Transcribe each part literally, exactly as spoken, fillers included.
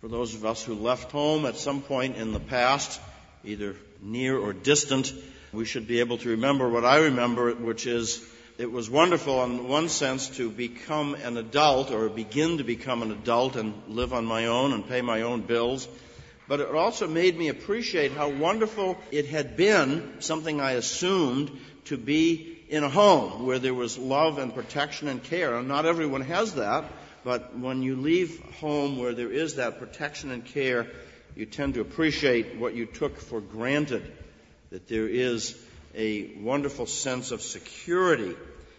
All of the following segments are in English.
For those of us who left home at some point in the past, either near or distant, we should be able to remember what I remember, which is it was wonderful in one sense to become an adult or begin to become an adult and live on my own and pay my own bills. But it also made me appreciate how wonderful it had been, something I assumed, to be in a home where there was love and protection and care. And not everyone has that, but when you leave home where there is that protection and care, you tend to appreciate what you took for granted, that there is a wonderful sense of security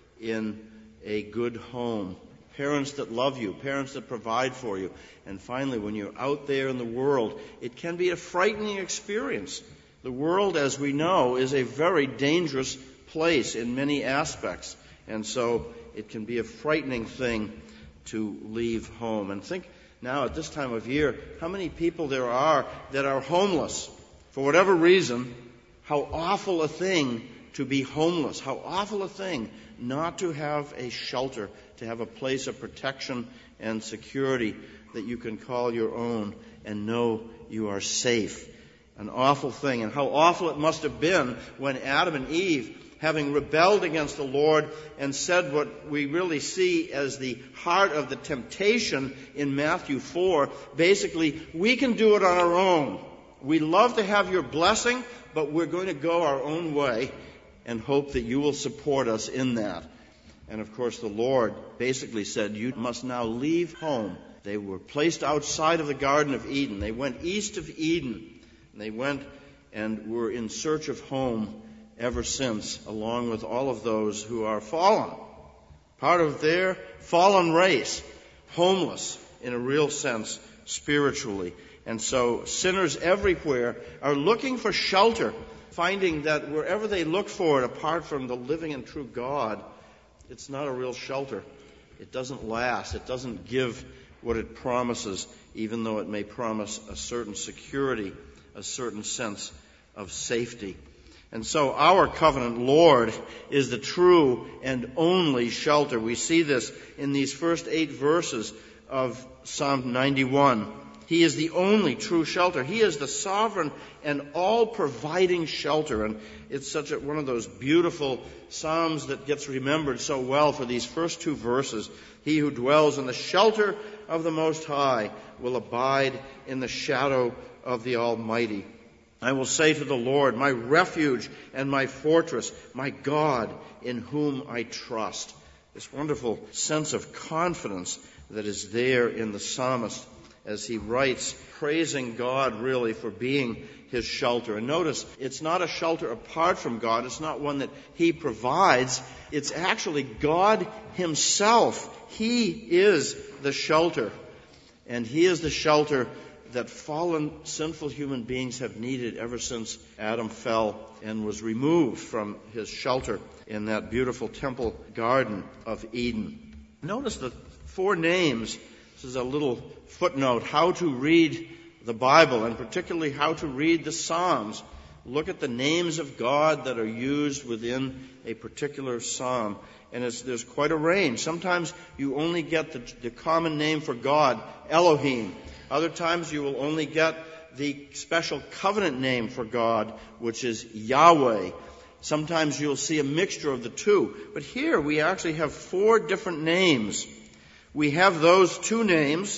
in a good home. Parents that love you, parents that provide for you. And finally, when you're out there in the world, it can be a frightening experience. The world, as we know, is a very dangerous place in many aspects. And so it can be a frightening thing to leave home. And think now at this time of year, how many people there are that are homeless for whatever reason. How awful a thing to be homeless. How awful a thing not to have a shelter, to have a place of protection and security that you can call your own and know you are safe. An awful thing. And how awful it must have been when Adam and Eve, having rebelled against the Lord and said what we really see as the heart of the temptation in Matthew four, basically, we can do it on our own. We love to have your blessing, but we're going to go our own way and hope that you will support us in that. And of course, the Lord basically said, you must now leave home. They were placed outside of the Garden of Eden. They went east of Eden. And they went and were in search of home ever since, along with all of those who are fallen. Part of their fallen race, homeless in a real sense, spiritually. And so sinners everywhere are looking for shelter, finding that wherever they look for it, apart from the living and true God, it's not a real shelter. It doesn't last. It doesn't give what it promises, even though it may promise a certain security, a certain sense of safety. And so our covenant Lord is the true and only shelter. We see this in these first eight verses of Psalm ninety-one. He is the only true shelter. He is the sovereign and all-providing shelter. And it's such a, one of those beautiful psalms that gets remembered so well for these first two verses. He who dwells in the shelter of the Most High will abide in the shadow of the Almighty. I will say to the Lord, my refuge and my fortress, my God in whom I trust. This wonderful sense of confidence that is there in the psalmist as he writes, praising God really for being his shelter. And notice, it's not a shelter apart from God. It's not one that he provides. It's actually God himself. He is the shelter. And he is the shelter that fallen, sinful human beings have needed ever since Adam fell and was removed from his shelter in that beautiful temple garden of Eden. Notice the four names. This is a little footnote, how to read the Bible, and particularly how to read the Psalms. Look at the names of God that are used within a particular psalm. And it's, there's quite a range. Sometimes you only get the, the common name for God, Elohim. Other times you will only get the special covenant name for God, which is Yahweh. Sometimes you'll see a mixture of the two. But here we actually have four different names. We have those two names,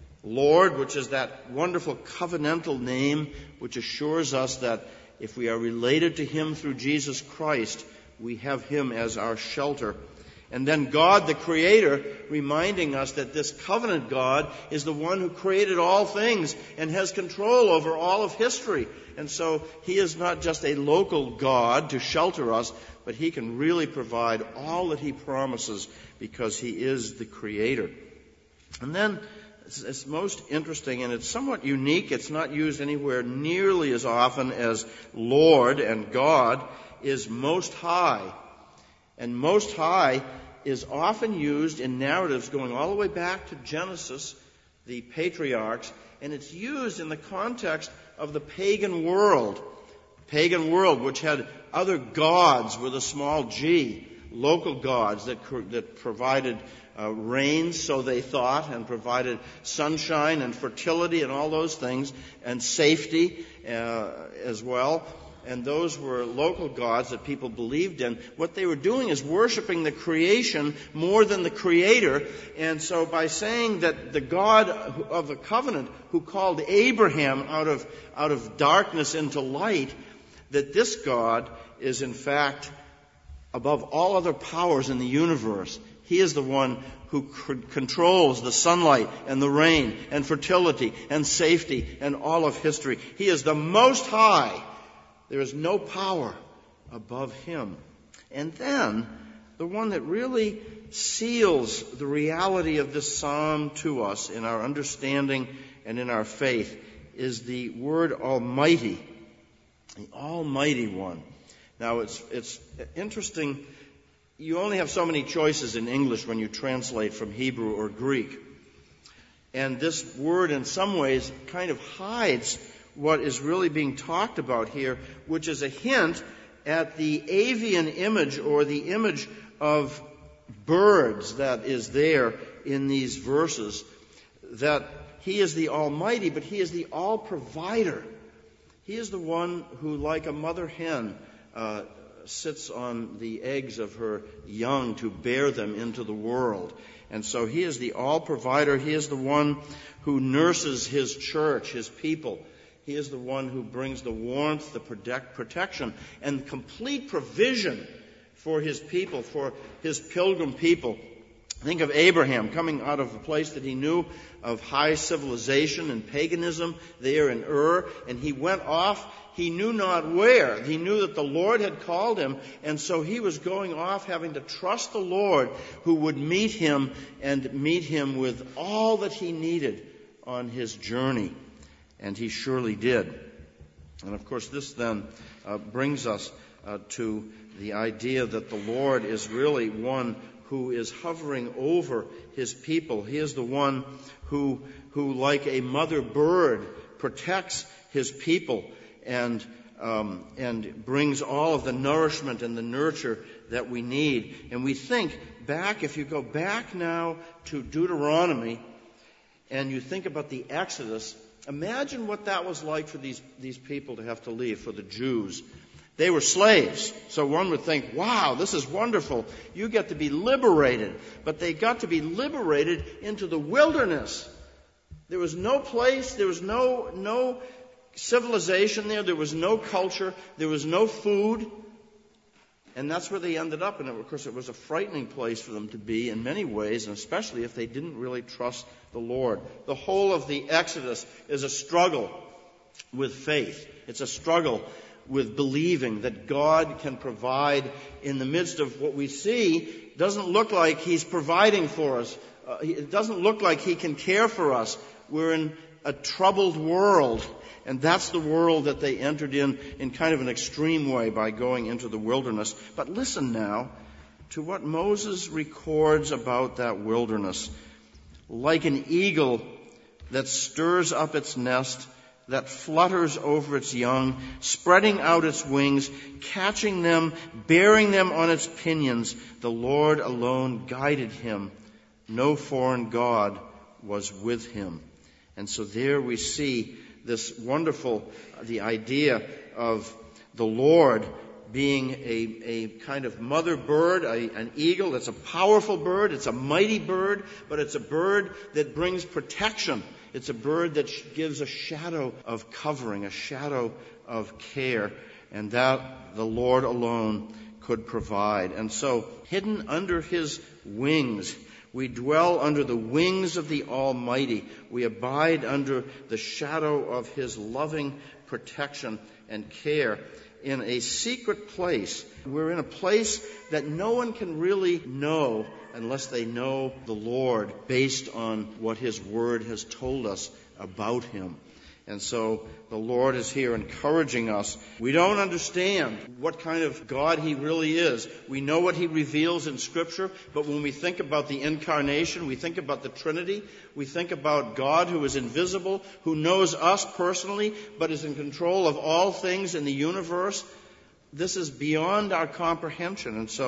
Lord, which is that wonderful covenantal name which assures us that if we are related to him through Jesus Christ, we have him as our shelter. And then God, the Creator, reminding us that this covenant God is the one who created all things and has control over all of history. And so he is not just a local God to shelter us, but he can really provide all that he promises because he is the Creator. And then it's, it's most interesting, and it's somewhat unique. It's not used anywhere nearly as often as Lord and God is Most High. And Most High is often used in narratives going all the way back to Genesis, the patriarchs, and it's used in the context of the pagan world. Pagan world, which had other gods with a small g, local gods that, that provided uh, rain, so they thought, and provided sunshine and fertility and all those things, and safety uh, as well. And those were local gods that people believed in. What they were doing is worshiping the creation more than the Creator. And so by saying that the God of the covenant who called Abraham out of, out of darkness into light, that this God is in fact above all other powers in the universe. He is the one who c- controls the sunlight and the rain and fertility and safety and all of history. He is the Most High. There is no power above him. And then, the one that really seals the reality of this psalm to us in our understanding and in our faith is the word Almighty, the Almighty One. Now, it's, it's interesting. You only have so many choices in English when you translate from Hebrew or Greek. And this word, in some ways, kind of hides what is really being talked about here, which is a hint at the avian image or the image of birds that is there in these verses, that he is the Almighty, but he is the all-provider. He is the one who, like a mother hen, uh, sits on the eggs of her young to bear them into the world. And so he is the all-provider. He is the one who nurses his church, his people. He is the one who brings the warmth, the protect, protection, and complete provision for his people, for his pilgrim people. Think of Abraham coming out of a place that he knew of high civilization and paganism there in Ur, and he went off, he knew not where. He knew that the Lord had called him, and so he was going off having to trust the Lord who would meet him and meet him with all that he needed on his journey. And he surely did. And of course, this then uh, brings us uh, to the idea that the Lord is really one who is hovering over his people. He is the one who, who like a mother bird, protects his people and, um, and brings all of the nourishment and the nurture that we need. And we think back, if you go back now to Deuteronomy and you think about the Exodus, imagine what that was like for these, these people to have to leave, for the Jews. They were slaves. So one would think, wow, this is wonderful. You get to be liberated. But they got to be liberated into the wilderness. There was no place, there was no, no civilization there, there was no culture, there was no food. And that's where they ended up. And of course, it was a frightening place for them to be in many ways, and especially if they didn't really trust the Lord. The whole of the Exodus is a struggle with faith. It's a struggle with believing that God can provide in the midst of what we see. It doesn't look like he's providing for us. Uh, it doesn't look like he can care for us. We're in a troubled world. And that's the world that they entered in in kind of an extreme way by going into the wilderness. But listen now to what Moses records about that wilderness. Like an eagle that stirs up its nest, that flutters over its young, spreading out its wings, catching them, bearing them on its pinions, the Lord alone guided him. No foreign god was with him. And so there we see this wonderful, the idea of the Lord being a, a kind of mother bird, a, an eagle. It's a powerful bird. It's a mighty bird, but it's a bird that brings protection. It's a bird that gives a shadow of covering, a shadow of care, and that the Lord alone could provide. And so, hidden under his wings, we dwell under the wings of the Almighty. We abide under the shadow of his loving protection and care in a secret place. We're in a place that no one can really know unless they know the Lord based on what his word has told us about him. And so the Lord is here encouraging us. We don't understand what kind of God he really is. We know what he reveals in Scripture, but when we think about the incarnation, we think about the Trinity, we think about God who is invisible, who knows us personally, but is in control of all things in the universe. This is beyond our comprehension. And so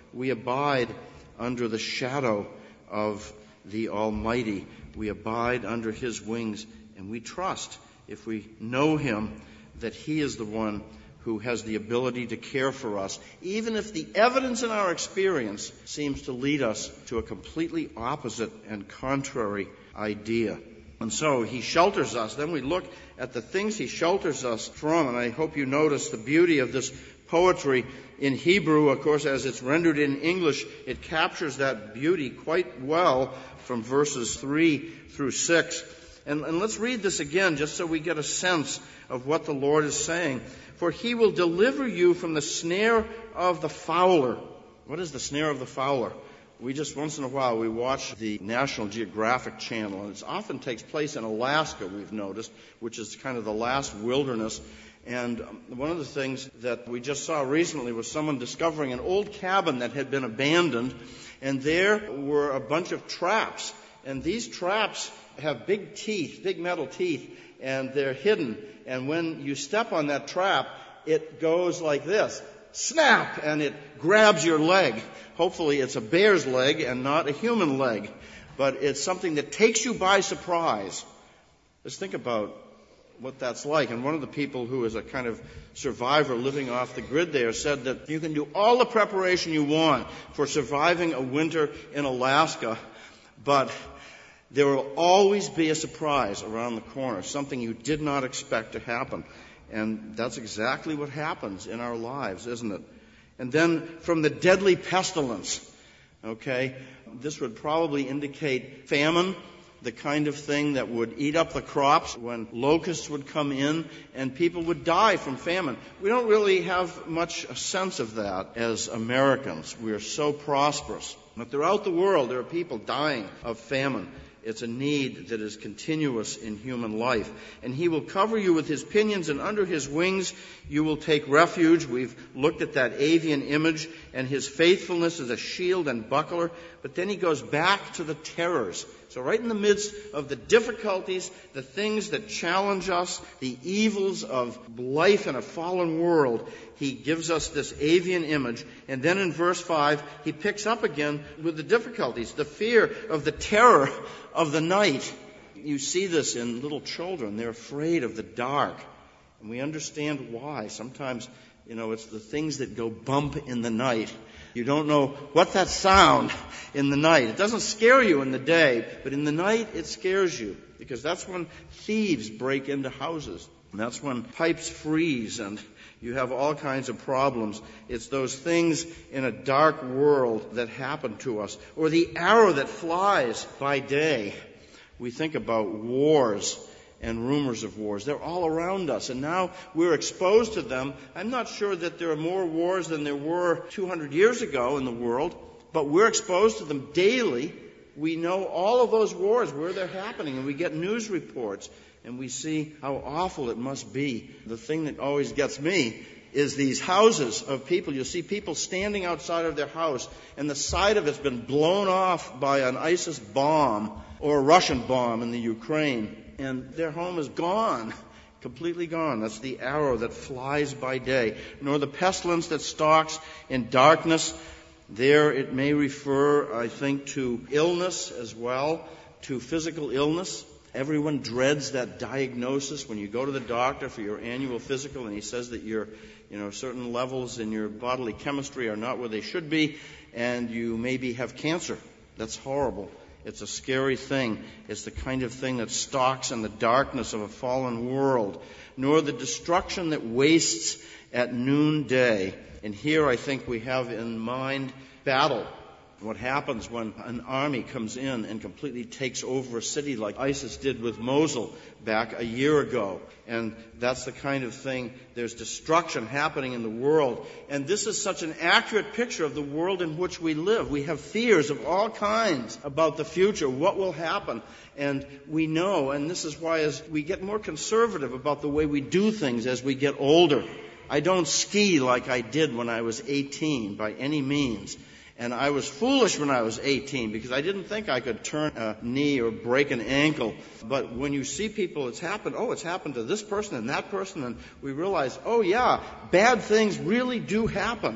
we abide under the shadow of the Almighty. We abide under His wings, and we trust, if we know Him, that He is the one who has the ability to care for us, even if the evidence in our experience seems to lead us to a completely opposite and contrary idea. And so He shelters us. Then we look at the things He shelters us from, and I hope you notice the beauty of this poetry in Hebrew. Of course, as it's rendered in English, it captures that beauty quite well from verses three through six. And, and let's read this again just so we get a sense of what the Lord is saying. For He will deliver you from the snare of the fowler. What is the snare of the fowler? We just once in a while we watch the National Geographic Channel, and it often takes place in Alaska, we've noticed, which is kind of the last wilderness. And one of the things that we just saw recently was someone discovering an old cabin that had been abandoned, and there were a bunch of traps. And these traps have big teeth, big metal teeth, and they're hidden. And when you step on that trap, it goes like this, snap, and it grabs your leg. Hopefully it's a bear's leg and not a human leg, but it's something that takes you by surprise. Let's think about what that's like. And one of the people who is a kind of survivor living off the grid there said that you can do all the preparation you want for surviving a winter in Alaska, but there will always be a surprise around the corner, something you did not expect to happen. And that's exactly what happens in our lives, isn't it? And then from the deadly pestilence, okay, this would probably indicate famine, the kind of thing that would eat up the crops when locusts would come in and people would die from famine. We don't really have much a sense of that as Americans. We are so prosperous. But throughout the world, there are people dying of famine. It's a need that is continuous in human life. And He will cover you with His pinions, and under His wings you will take refuge. We've looked at that avian image, and His faithfulness is a shield and buckler. But then He goes back to the terrors. So right in the midst of the difficulties, the things that challenge us, the evils of life in a fallen world, He gives us this avian image. And then in verse five, He picks up again with the difficulties, the fear of the terror of the night. You see this in little children. They're afraid of the dark. And we understand why. Sometimes, you know, it's the things that go bump in the night. You don't know what that sound in the night. It doesn't scare you in the day, but in the night it scares you, because that's when thieves break into houses. And that's when pipes freeze and you have all kinds of problems. It's those things in a dark world that happen to us. Or the arrow that flies by day. We think about wars and rumors of wars. They're all around us, and now we're exposed to them. I'm not sure that there are more wars than there were two hundred years ago in the world, but we're exposed to them daily. We know all of those wars, where they're happening, and we get news reports, and we see how awful it must be. The thing that always gets me is these houses of people. You'll see people standing outside of their house, and the side of it's been blown off by an ISIS bomb or a Russian bomb in the Ukraine. And their home is gone, completely gone. That's the arrow that flies by day. Nor the pestilence that stalks in darkness. There it may refer, I think, to illness as well, to physical illness. Everyone dreads that diagnosis when you go to the doctor for your annual physical and he says that your, you know, certain levels in your bodily chemistry are not where they should be, and you maybe have cancer. That's horrible. It's a scary thing. It's the kind of thing that stalks in the darkness of a fallen world. Nor the destruction that wastes at noonday. And here I think we have in mind battle. What happens when an army comes in and completely takes over a city like ISIS did with Mosul back a year ago. And that's the kind of thing. There's destruction happening in the world. And this is such an accurate picture of the world in which we live. We have fears of all kinds about the future, what will happen. And we know, and this is why as we get more conservative about the way we do things as we get older. I don't ski like I did when I was eighteen by any means. And I was foolish when I was eighteen because I didn't think I could turn a knee or break an ankle. But when you see people, it's happened, oh, it's happened to this person and that person, and we realize, oh, yeah, bad things really do happen.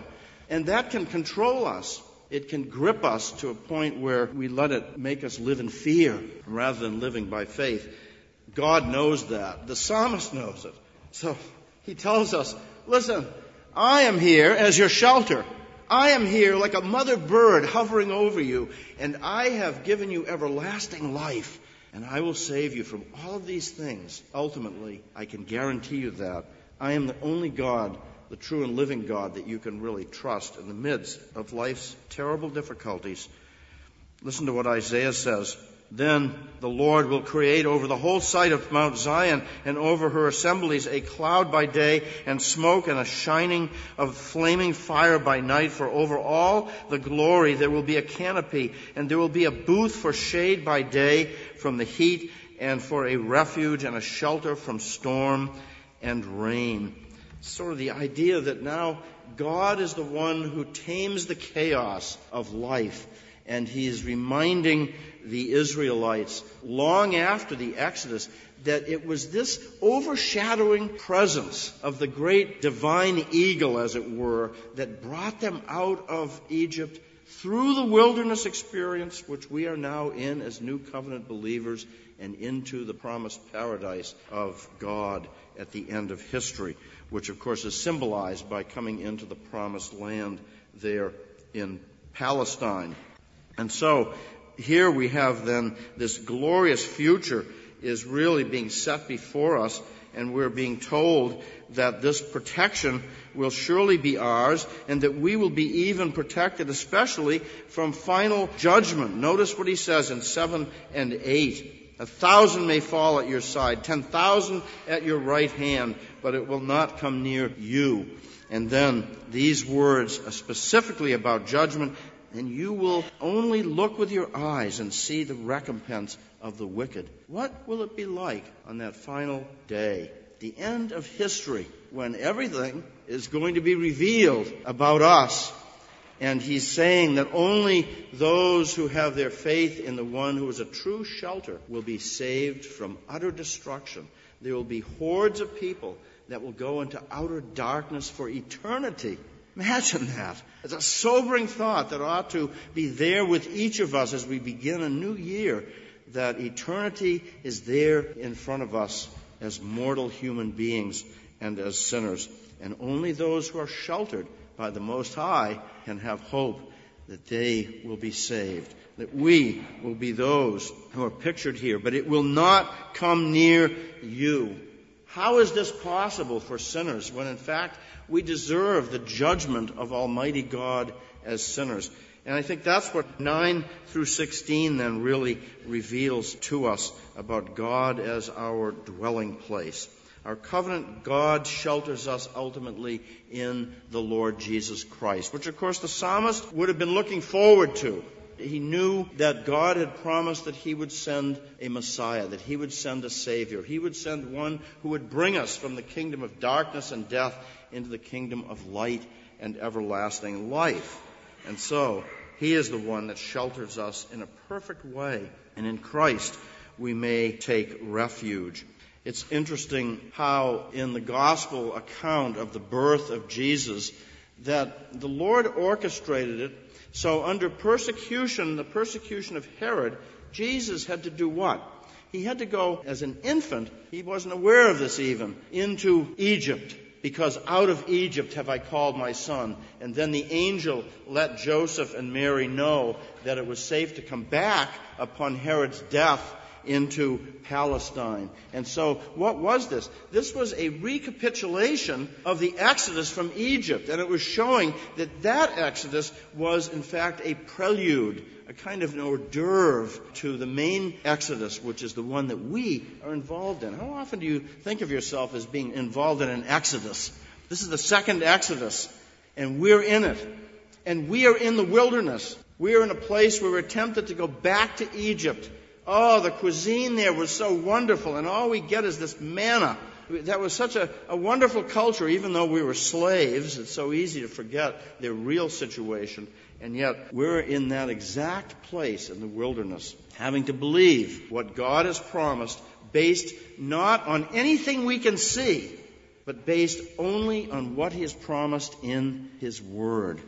And that can control us. It can grip us to a point where we let it make us live in fear rather than living by faith. God knows that. The psalmist knows it. So he tells us, listen, I am here as your shelter. I am here like a mother bird hovering over you, and I have given you everlasting life, and I will save you from all of these things. Ultimately, I can guarantee you that. I am the only God, the true and living God, that you can really trust in the midst of life's terrible difficulties. Listen to what Isaiah says. Then the Lord will create over the whole site of Mount Zion and over her assemblies a cloud by day and smoke and a shining of flaming fire by night. For over all the glory there will be a canopy, and there will be a booth for shade by day from the heat, and for a refuge and a shelter from storm and rain. Sort of the idea that now God is the one who tames the chaos of life. And he is reminding the Israelites, long after the Exodus, that it was this overshadowing presence of the great divine eagle, as it were, that brought them out of Egypt through the wilderness experience, which we are now in as New Covenant believers, and into the promised paradise of God at the end of history, which of course is symbolized by coming into the promised land there in Palestine. And so here we have then this glorious future is really being set before us, and we're being told that this protection will surely be ours, and that we will be even protected, especially from final judgment. Notice what he says in seven and eight. A thousand may fall at your side, ten thousand at your right hand, but it will not come near you. And then these words specifically about judgment. And you will only look with your eyes and see the recompense of the wicked. What will it be like on that final day, the end of history, when everything is going to be revealed about us? And he's saying that only those who have their faith in the one who is a true shelter will be saved from utter destruction. There will be hordes of people that will go into outer darkness for eternity. Imagine that. It's a sobering thought that ought to be there with each of us as we begin a new year, that eternity is there in front of us as mortal human beings and as sinners. And only those who are sheltered by the Most High can have hope that they will be saved, that we will be those who are pictured here. But it will not come near you. How is this possible for sinners when, in fact, we deserve the judgment of Almighty God as sinners? And I think that's what nine through sixteen then really reveals to us about God as our dwelling place. Our covenant God shelters us ultimately in the Lord Jesus Christ, which, of course, the psalmist would have been looking forward to. He knew that God had promised that he would send a Messiah, that he would send a Savior. He would send one who would bring us from the kingdom of darkness and death into the kingdom of light and everlasting life. And so, he is the one that shelters us in a perfect way. And in Christ, we may take refuge. It's interesting how in the gospel account of the birth of Jesus, that the Lord orchestrated it. So under persecution, the persecution of Herod, Jesus had to do what? He had to go as an infant, he wasn't aware of this even, into Egypt, because out of Egypt have I called my son. And then the angel let Joseph and Mary know that it was safe to come back upon Herod's death into Palestine. And so what was this? This was a recapitulation of the Exodus from Egypt, and it was showing that that Exodus was in fact a prelude, a kind of an hors d'oeuvre to the main Exodus, which is the one that we are involved in. How often do you think of yourself as being involved in an Exodus? This is the second Exodus, and we're in it. And we are in the wilderness. We are in a place where we're tempted to go back to Egypt. Oh, the cuisine there was so wonderful, and all we get is this manna. That was such a, a wonderful culture, even though we were slaves. It's so easy to forget their real situation. And yet, we're in that exact place in the wilderness, having to believe what God has promised, based not on anything we can see, but based only on what He has promised in His Word.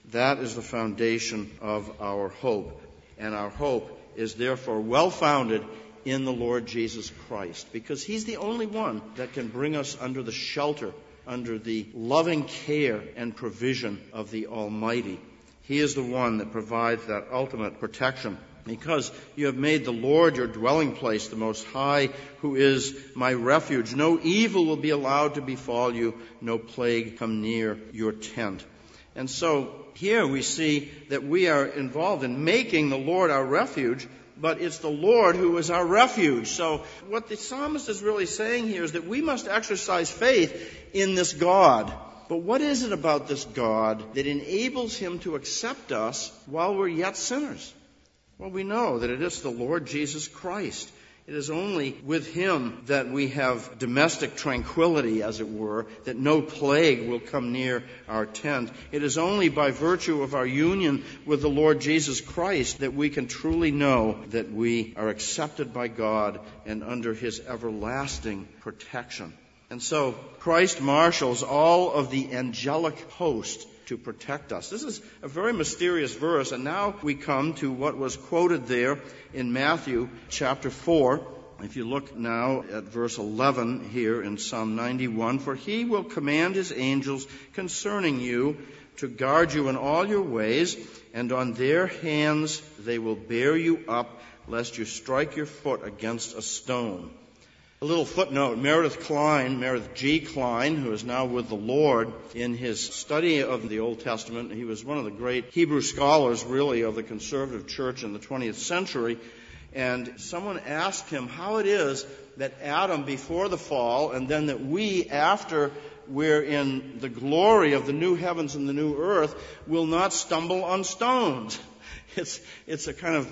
That is the foundation of our hope. And our hope is therefore well-founded in the Lord Jesus Christ, because he's the only one that can bring us under the shelter, under the loving care and provision of the Almighty. He is the one that provides that ultimate protection. Because you have made the Lord your dwelling place, the Most High, who is my refuge. No evil will be allowed to befall you, no plague come near your tent. And so here we see that we are involved in making the Lord our refuge, but it's the Lord who is our refuge. So what the psalmist is really saying here is that we must exercise faith in this God. But what is it about this God that enables him to accept us while we're yet sinners? Well, we know that it is the Lord Jesus Christ. It is only with him that we have domestic tranquility, as it were, that no plague will come near our tent. It is only by virtue of our union with the Lord Jesus Christ that we can truly know that we are accepted by God and under his everlasting protection. And so Christ marshals all of the angelic host to protect us. This is a very mysterious verse, and now we come to what was quoted there in Matthew chapter four. If you look now at verse eleven here in Psalm ninety-one, for he will command his angels concerning you to guard you in all your ways, and on their hands they will bear you up, lest you strike your foot against a stone. A little footnote, Meredith Kline, Meredith G. Kline, who is now with the Lord, in his study of the Old Testament, he was one of the great Hebrew scholars, really, of the conservative church in the twentieth century, and someone asked him how it is that Adam before the fall, and then that we after we're in the glory of the new heavens and the new earth, will not stumble on stones. It's, it's a kind of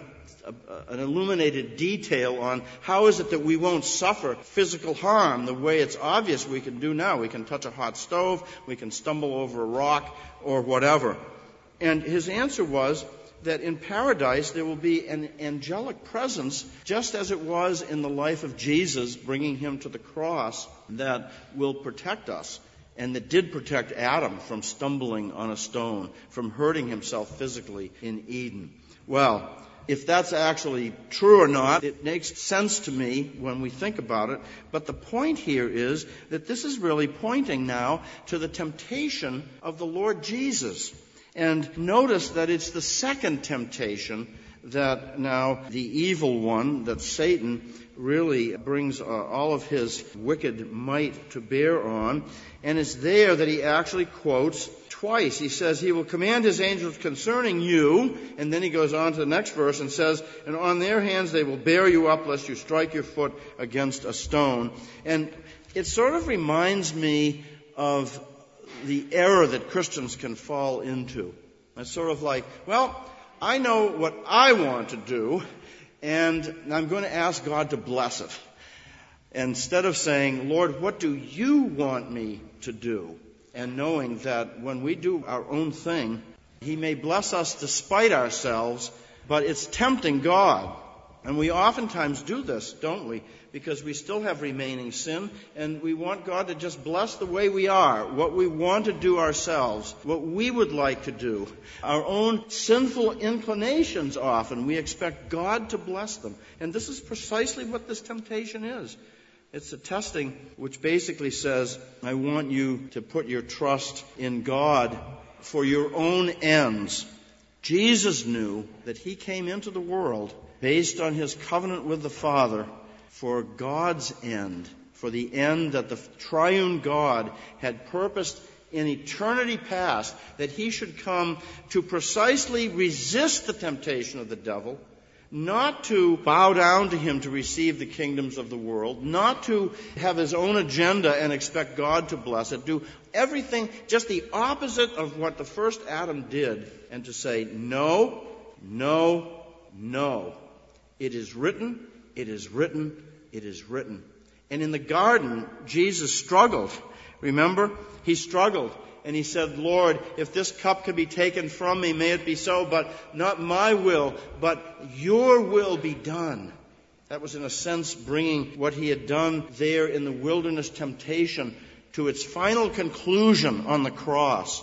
an illuminated detail on how is it that we won't suffer physical harm the way it's obvious we can do now. We can touch a hot stove, we can stumble over a rock or whatever. And his answer was that in paradise there will be an angelic presence, just as it was in the life of Jesus, bringing him to the cross, that will protect us. And that did protect Adam from stumbling on a stone, from hurting himself physically in Eden. Well, if that's actually true or not, it makes sense to me when we think about it. But the point here is that this is really pointing now to the temptation of the Lord Jesus. And notice that it's the second temptation that now the evil one, that Satan, really brings uh, all of his wicked might to bear on. And it's there that he actually quotes twice. He says he will command his angels concerning you, and then he goes on to the next verse and says, and on their hands they will bear you up lest you strike your foot against a stone. And it sort of reminds me of the error that Christians can fall into. It's sort of like, well, I know what I want to do, and I'm going to ask God to bless it. Instead of saying, Lord, what do you want me to do? And knowing that when we do our own thing, he may bless us despite ourselves, but it's tempting God. And we oftentimes do this, don't we? Because we still have remaining sin, and we want God to just bless the way we are, what we want to do ourselves, what we would like to do. Our own sinful inclinations often, we expect God to bless them. And this is precisely what this temptation is. It's a testing which basically says, I want you to put your trust in God for your own ends. Jesus knew that he came into the world based on his covenant with the Father for God's end, for the end that the triune God had purposed in eternity past, that he should come to precisely resist the temptation of the devil, not to bow down to him to receive the kingdoms of the world, not to have his own agenda and expect God to bless it, do everything just the opposite of what the first Adam did, and to say, no, no, no. It is written, it is written, it is written. And in the garden, Jesus struggled. Remember? He struggled. And he said, Lord, if this cup could be taken from me, may it be so, but not my will, but your will be done. That was, in a sense, bringing what he had done there in the wilderness temptation to its final conclusion on the cross.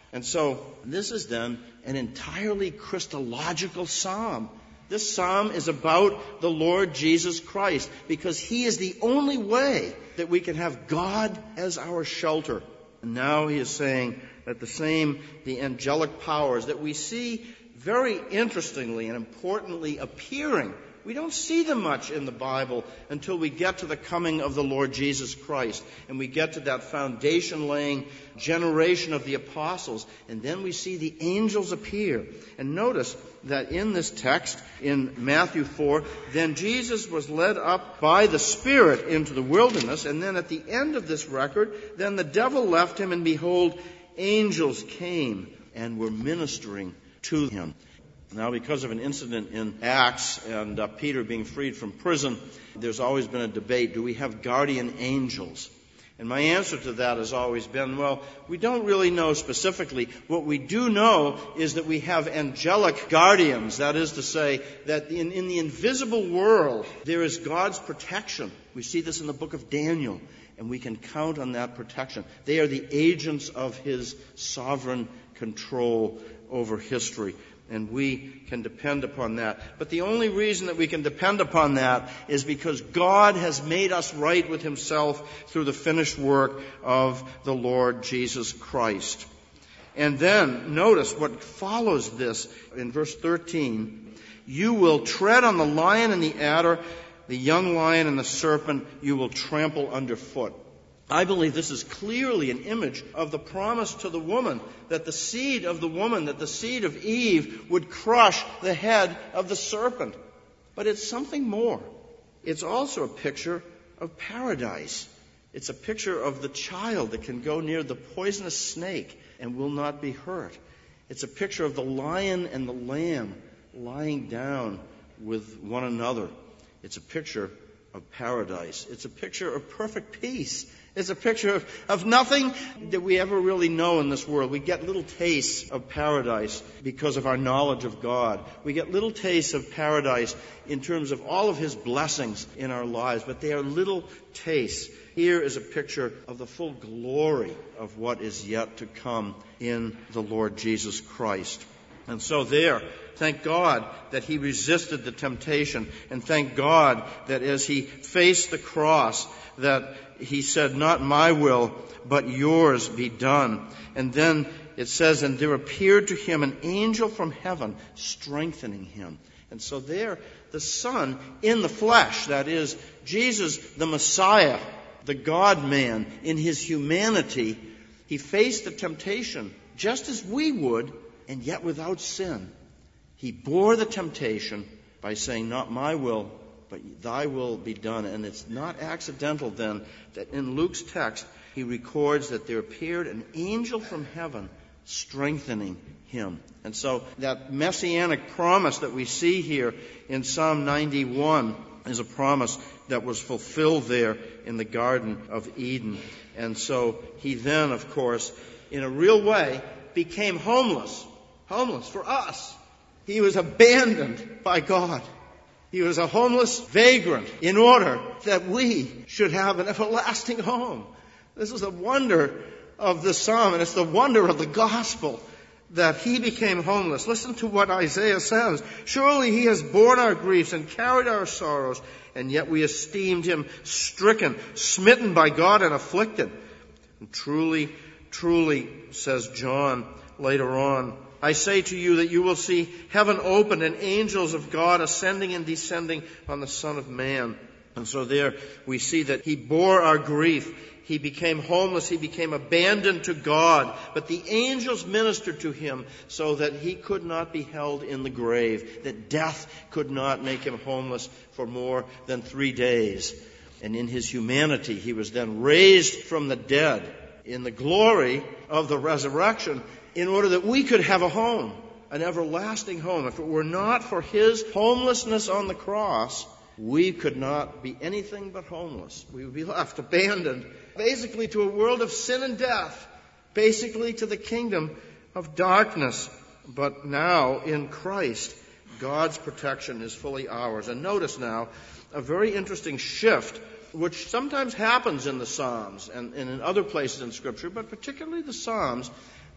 And so this is then an entirely Christological psalm. This psalm is about the Lord Jesus Christ, because he is the only way that we can have God as our shelter. And now he is saying that the same, the angelic powers that we see very interestingly and importantly appearing, we don't see them much in the Bible until we get to the coming of the Lord Jesus Christ, and we get to that foundation-laying generation of the apostles, and then we see the angels appear. And notice that in this text, in Matthew four, then Jesus was led up by the Spirit into the wilderness, and then at the end of this record, then the devil left him, and behold, angels came and were ministering to him. Now, because of an incident in Acts and uh, Peter being freed from prison, there's always been a debate, do we have guardian angels? And my answer to that has always been, well, we don't really know specifically. What we do know is that we have angelic guardians. That is to say, that in, in the invisible world, there is God's protection. We see this in the book of Daniel, and we can count on that protection. They are the agents of his sovereign control over history. And we can depend upon that. But the only reason that we can depend upon that is because God has made us right with himself through the finished work of the Lord Jesus Christ. And then, notice what follows this in verse thirteen. You will tread on the lion and the adder, the young lion and the serpent you will trample underfoot. I believe this is clearly an image of the promise to the woman, that the seed of the woman, that the seed of Eve would crush the head of the serpent. But it's something more. It's also a picture of paradise. It's a picture of the child that can go near the poisonous snake and will not be hurt. It's a picture of the lion and the lamb lying down with one another. It's a picture of paradise. It's a picture of perfect peace. It's a picture of, of nothing that we ever really know in this world. We get little tastes of paradise because of our knowledge of God. We get little tastes of paradise in terms of all of his blessings in our lives, but they are little tastes. Here is a picture of the full glory of what is yet to come in the Lord Jesus Christ. And so there, thank God that he resisted the temptation, and thank God that as he faced the cross, that he said, not my will, but yours be done. And then it says, and there appeared to him an angel from heaven, strengthening him. And so there, the Son in the flesh, that is, Jesus the Messiah, the God-man, in his humanity, he faced the temptation just as we would, and yet without sin. He bore the temptation by saying, not my will, but thy will be done. And it's not accidental then that in Luke's text he records that there appeared an angel from heaven strengthening him. And so that messianic promise that we see here in Psalm ninety-one is a promise that was fulfilled there in the Garden of Eden. And so he then, of course, in a real way, became homeless. Homeless for us. He was abandoned by God. He was a homeless vagrant in order that we should have an everlasting home. This is the wonder of the psalm, and it's the wonder of the gospel that he became homeless. Listen to what Isaiah says. Surely he has borne our griefs and carried our sorrows, and yet we esteemed him stricken, smitten by God, and afflicted. And truly, truly, says John later on, I say to you that you will see heaven opened and angels of God ascending and descending on the Son of Man. And so there we see that he bore our grief. He became homeless. He became abandoned to God. But the angels ministered to him so that he could not be held in the grave, that death could not make him homeless for more than three days. And in his humanity, he was then raised from the dead in the glory of the resurrection, in order that we could have a home, an everlasting home. If it were not for his homelessness on the cross, we could not be anything but homeless. We would be left abandoned, basically to a world of sin and death, basically to the kingdom of darkness. But now, in Christ, God's protection is fully ours. And notice now a very interesting shift, which sometimes happens in the Psalms and, and in other places in Scripture, but particularly the Psalms,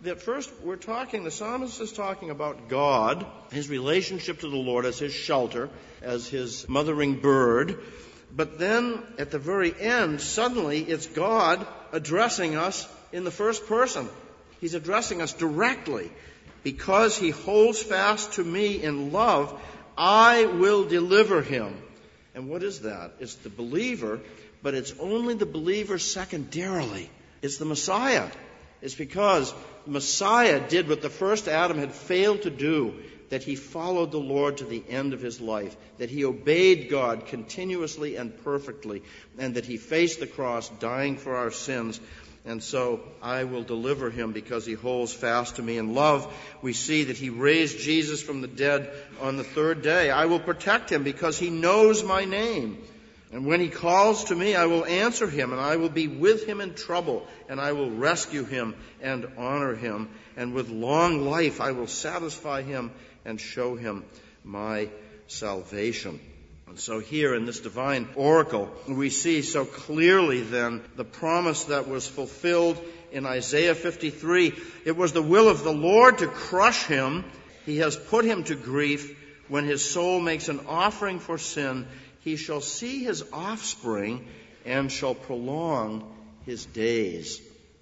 that first we're talking, the psalmist is talking about God, his relationship to the Lord as his shelter, as his mothering bird. But then at the very end, suddenly it's God addressing us in the first person. He's addressing us directly. Because he holds fast to me in love, I will deliver him. And what is that? It's the believer, but it's only the believer secondarily. It's the Messiah. It's because Messiah did what the first Adam had failed to do, that he followed the Lord to the end of his life, that he obeyed God continuously and perfectly, and that he faced the cross, dying for our sins. And so I will deliver him because he holds fast to me in love. We see that he raised Jesus from the dead on the third day. I will protect him because he knows my name. And when he calls to me, I will answer him, and I will be with him in trouble, and I will rescue him and honor him. And with long life I will satisfy him and show him my salvation. And so here in this divine oracle, we see so clearly then the promise that was fulfilled in Isaiah fifty-three. It was the will of the Lord to crush him. He has put him to grief. When his soul makes an offering for sin, he shall see his offspring and shall prolong his days.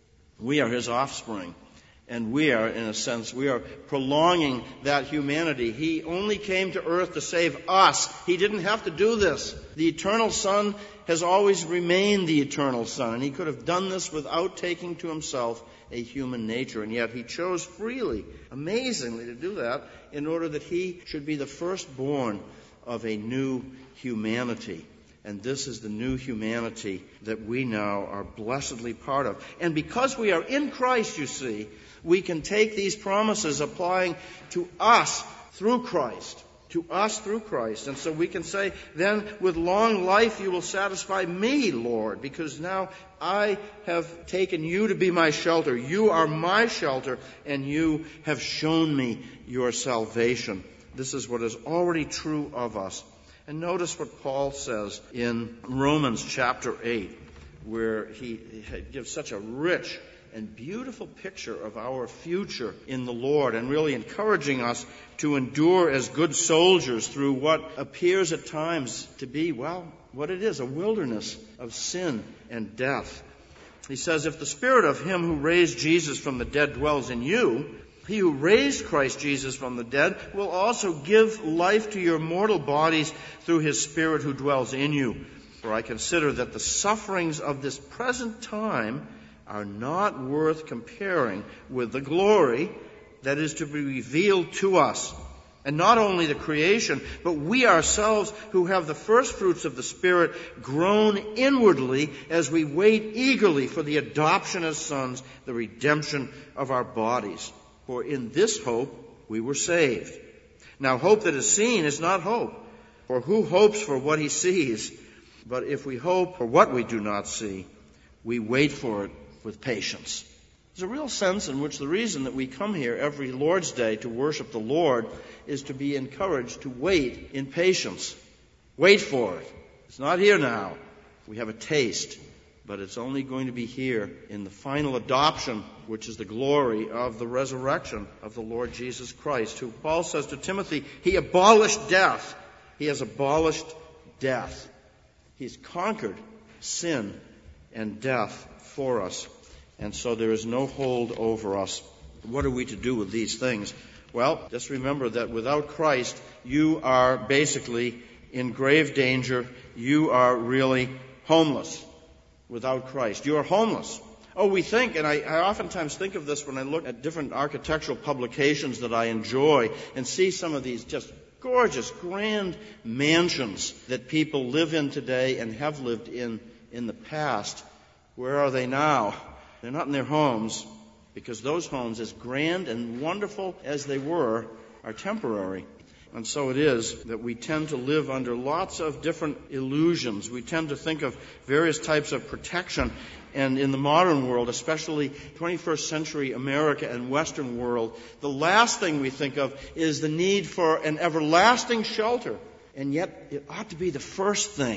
We are his offspring. And we are, in a sense, we are prolonging that humanity. He only came to earth to save us. He didn't have to do this. The eternal Son has always remained the eternal Son, and he could have done this without taking to himself a human nature. And yet he chose freely, amazingly, to do that in order that he should be the firstborn of a new humanity. And this is the new humanity that we now are blessedly part of. And because we are in Christ, you see, we can take these promises applying to us through Christ. To us through Christ. And so we can say, then with long life you will satisfy me, Lord, because now I have taken you to be my shelter. You are my shelter, and you have shown me your salvation. This is what is already true of us. And notice what Paul says in Romans chapter eight, where he gives such a rich and beautiful picture of our future in the Lord, and really encouraging us to endure as good soldiers through what appears at times to be, well, what it is, a wilderness of sin and death. He says, if the spirit of him who raised Jesus from the dead dwells in you, he who raised Christ Jesus from the dead will also give life to your mortal bodies through his Spirit who dwells in you. For I consider that the sufferings of this present time are not worth comparing with the glory that is to be revealed to us. And not only the creation, but we ourselves who have the first fruits of the Spirit groan inwardly as we wait eagerly for the adoption as sons, the redemption of our bodies. For in this hope we were saved. Now hope that is seen is not hope. For who hopes for what he sees? But if we hope for what we do not see, we wait for it with patience. There's a real sense in which the reason that we come here every Lord's Day to worship the Lord is to be encouraged to wait in patience. Wait for it. It's not here now. We have a taste. But it's only going to be here in the final adoption, which is the glory of the resurrection of the Lord Jesus Christ, who Paul says to Timothy, he abolished death. He has abolished death. He's conquered sin and death for us. And so there is no hold over us. What are we to do with these things? Well, just remember that without Christ, you are basically in grave danger. You are really homeless. Without Christ. You are homeless. Oh, we think, and I, I oftentimes think of this when I look at different architectural publications that I enjoy and see some of these just gorgeous, grand mansions that people live in today and have lived in in the past. Where are they now? They're not in their homes, because those homes, as grand and wonderful as they were, are temporary. And so it is that we tend to live under lots of different illusions. We tend to think of various types of protection. And in the modern world, especially twenty-first century America and Western world, the last thing we think of is the need for an everlasting shelter. And yet it ought to be the first thing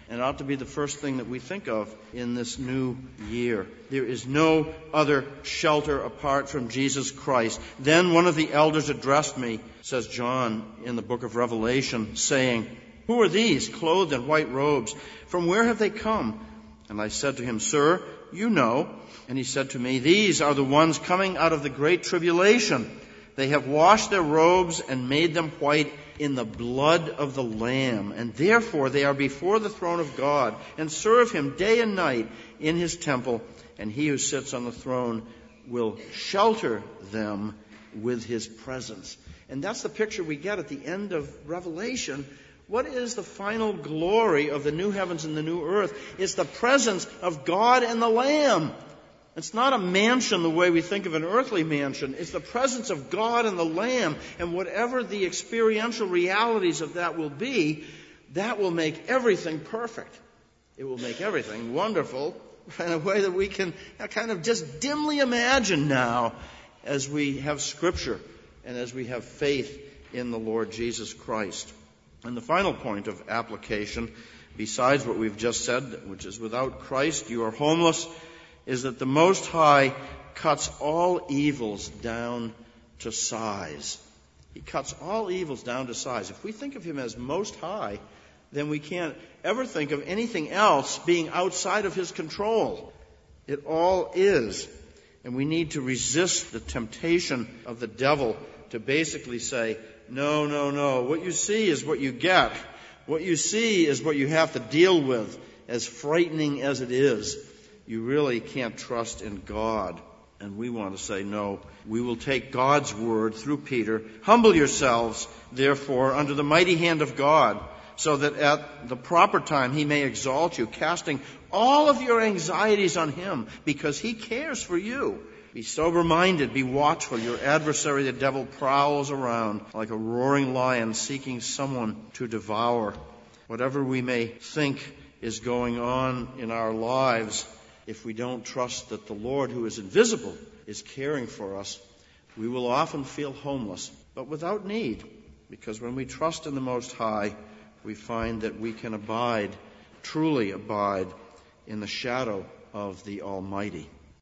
and ought to be the first thing that we think of in this new year. There is no other shelter apart from Jesus Christ. Then one of the elders addressed me, says John in the book of Revelation, saying, "Who are these, clothed in white robes? From where have they come?" And I said to him, "Sir, you know." And he said to me, "These are the ones coming out of the great tribulation. They have washed their robes and made them white in the blood of the Lamb. And therefore they are before the throne of God and serve him day and night in his temple. And he who sits on the throne will shelter them with his presence." And that's the picture we get at the end of Revelation. What is the final glory of the new heavens and the new earth? It's the presence of God and the Lamb. It's not a mansion the way we think of an earthly mansion. It's the presence of God and the Lamb. And whatever the experiential realities of that will be, that will make everything perfect. It will make everything wonderful in a way that we can kind of just dimly imagine now as we have Scripture and as we have faith in the Lord Jesus Christ. And the final point of application, besides what we've just said, which is without Christ you are homeless, is that the Most High cuts all evils down to size. He cuts all evils down to size. If we think of him as Most High, then we can't ever think of anything else being outside of his control. It all is. And we need to resist the temptation of the devil to basically say, no, no, no, what you see is what you get. What you see is what you have to deal with, as frightening as it is. You really can't trust in God. And we want to say, no, we will take God's word through Peter. "Humble yourselves, therefore, under the mighty hand of God, so that at the proper time he may exalt you, casting all of your anxieties on him, because he cares for you. Be sober-minded, be watchful. Your adversary, the devil, prowls around like a roaring lion, seeking someone to devour." Whatever we may think is going on in our lives, if we don't trust that the Lord, who is invisible, is caring for us, we will often feel homeless, but without need, because when we trust in the Most High, we find that we can abide, truly abide, in the shadow of the Almighty.